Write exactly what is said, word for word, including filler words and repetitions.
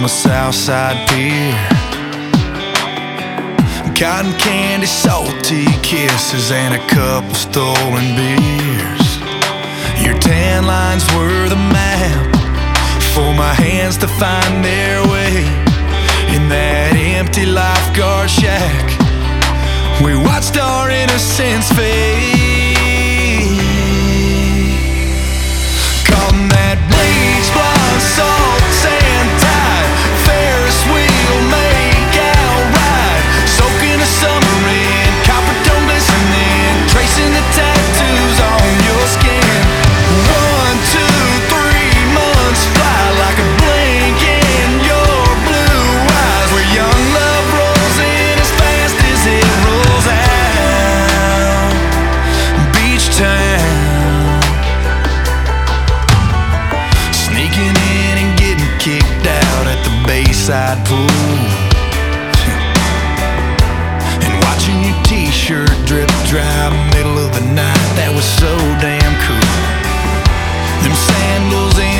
the Southside Pier. Cotton candy, salty kisses, and a couple stolen beers. Your tan lines were the map for my hands to find their way in that empty lifeguard shack. We watched our innocence fade, caught in that bleach blonde salt sand tide, Ferris wheel make out ride, soaking the summer in, copper tone glistening, tracing the tattoos on your skin. One, two, three months fly like a blink in your blue eyes, where young love rolls in as fast as it rolls out. Beach town, sneaking in and getting kicked out at the Bayside pool, and watching your t-shirt drip dry middle of the night. That was so damn cool. Them sandals in